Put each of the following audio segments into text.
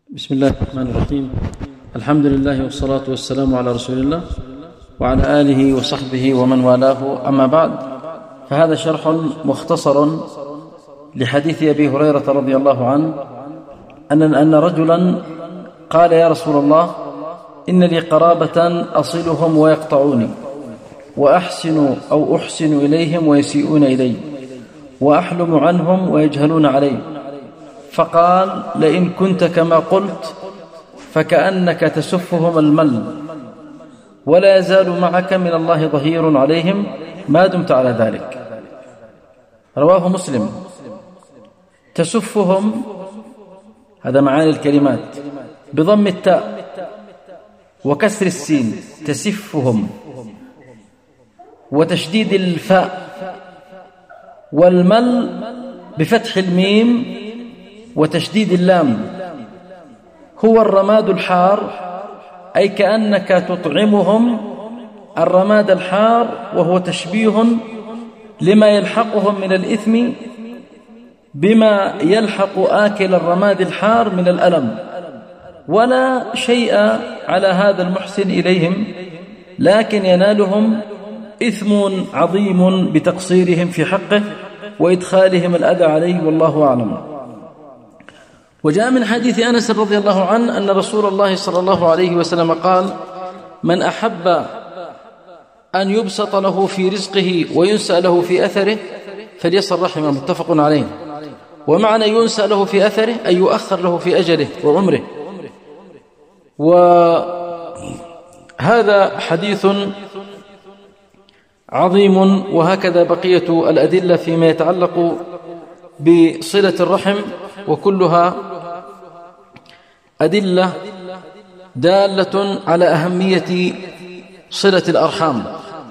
بسم الله الرحمن الرحيم. الحمد لله والصلاة والسلام على رسول الله وعلى آله وصحبه ومن والاه، أما بعد، فهذا شرح مختصر لحديث أبي هريرة رضي الله عنه أن رجلا قال: يا رسول الله، إن لي قرابة أصلهم ويقطعوني، وأحسن إليهم ويسيئون إلي، وأحلم عنهم ويجهلون علي. فقال: لئن كنت كما قلت فكأنك تسفهم المل، ولا يزال معك من الله ظهير عليهم ما دمت على ذلك. رواه مسلم. تسفهم، هذا معاني الكلمات، بضم التاء وكسر السين، تسفهم، وتشديد الفاء، والمل بفتح الميم وتشديد اللام، هو الرماد الحار، أي كأنك تطعمهم الرماد الحار، وهو تشبيه لما يلحقهم من الإثم بما يلحق آكل الرماد الحار من الألم، ولا شيء على هذا المحسن إليهم، لكن ينالهم إثم عظيم بتقصيرهم في حقه وإدخالهم الأذى عليه، والله أعلم. وجاء من حديث أنس رضي الله عنه أن رسول الله صلى الله عليه وسلم قال: من أحب أن يبسط له في رزقه وينسأ له في أثره فليصل رحمه، متفق عليه. ومعنى ينسأ له في أثره أي يؤخر له في أجله وعمره. وهذا حديث عظيم، وهكذا بقية الأدلة فيما يتعلق بصلة الرحم، وكلها أدلة دالة على أهمية صلة الأرحام.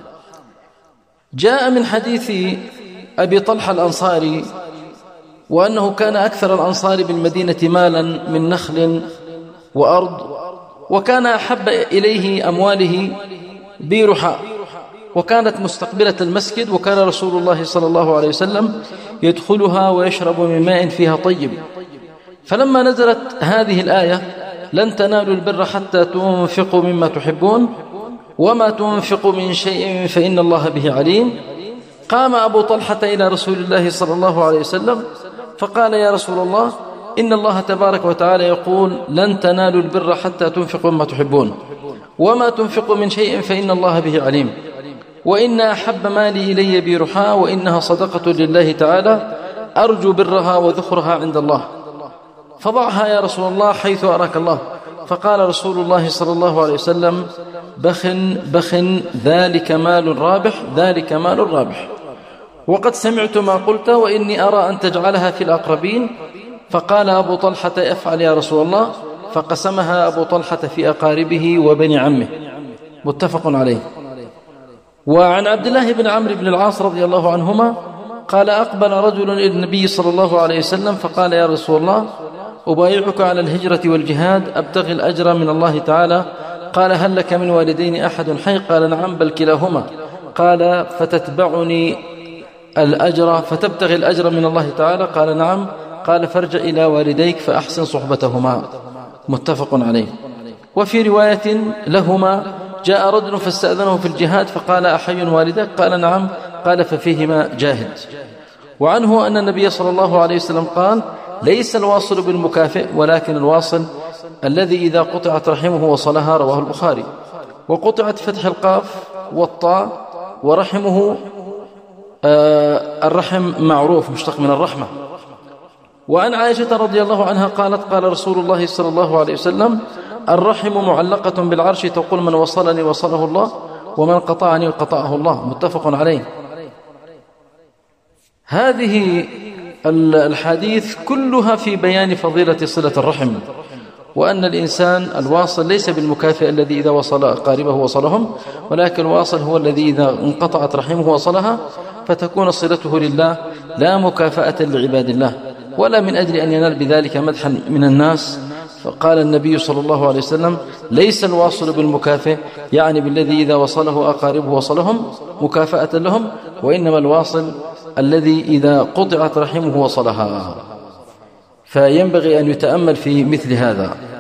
جاء من حديث أبي طلحة الأنصاري وأنه كان أكثر الأنصار بالمدينة مالا من نخل وأرض، وكان أحب إليه أمواله بيرحاء، وكانت مستقبلة المسجد، وكان رسول الله صلى الله عليه وسلم يدخلها ويشرب من ماء فيها طيب. فلما نزلت هذه الآية: لن تنالوا البر حتى تنفقوا مما تحبون وما تنفقوا من شيء فإن الله به عليم، قام أبو طلحة إلى رسول الله صلى الله عليه وسلم فقال: يا رسول الله، إن الله تبارك وتعالى يقول: لن تنالوا البر حتى تنفقوا مما تحبون وما تنفقوا من شيء فإن الله به عليم، وإن أحب مالي إلي بيرحاء، وإنها صدقة لله تعالى، أرجو برها وذخرها عند الله، فضعها يا رسول الله حيث أراك الله. فقال رسول الله صلى الله عليه وسلم: بخ ذلك مال رابح، ذلك مال رابح، وقد سمعت ما قلت، وإني أرى أن تجعلها في الأقربين. فقال أبو طلحة: افعل يا رسول الله، فقسمها أبو طلحة في أقاربه وبني عمه، متفق عليه. وعن عبد الله بن عمرو بن العاص رضي الله عنهما قال: أقبل رجل إلى النبي صلى الله عليه وسلم فقال: يا رسول الله، أبايعك على الهجرة والجهاد، أبتغي الأجر من الله تعالى. قال: هل لك من والدين أحد حي؟ قال: نعم، بل كلاهما. قال: فتتبعني الأجر، فتبتغي الأجر من الله تعالى؟ قال: نعم. قال: فارجع إلى والديك فأحسن صحبتهما، متفق عليه. وفي رواية لهما: جاء رجل فاستأذنه في الجهاد فقال: أحي والدك؟ قال: نعم. قال: ففيهما جاهد. وعنه أن النبي صلى الله عليه وسلم قال: ليس الواصل بالمكافئ، ولكن الواصل الذي إذا قطعت رحمه وصلها. رواه البخاري. وقطعت فتح القاف والطاء، ورحمه الرحم معروف مشتق من الرحمة. وعن عائشة رضي الله عنها قالت: قال رسول الله صلى الله عليه وسلم: الرحم معلقة بالعرش، تقول: من وصلني وصله الله، ومن قطعني قطعه الله، متفق عليه. هذه الحديث كلها في بيان فضيلة صلة الرحم، وأن الإنسان الواصل ليس بالمكافئ الذي إذا وصل أقاربه وصلهم، ولكن الواصل هو الذي إذا انقطعت رحمه وصلها، فتكون صلته لله لا مكافأة لعباد الله، ولا من أجل أن ينال بذلك مدحا من الناس. فقال النبي صلى الله عليه وسلم: ليس الواصل بالمكافئ، يعني بالذي إذا وصله أقاربه وصلهم مكافأة لهم، وإنما الواصل الذي إذا قطعت رحمه وصلها. فينبغي أن يتأمل في مثل هذا.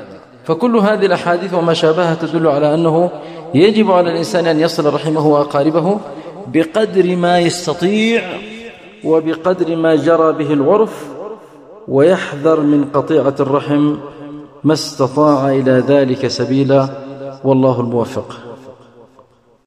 فكل هذه الأحاديث وما شابهها تدل على أنه يجب على الإنسان أن يصل رحمه وأقاربه بقدر ما يستطيع وبقدر ما جرى به العرف، ويحذر من قطيعة الرحم ما استطاع إلى ذلك سبيلا، والله الموفق.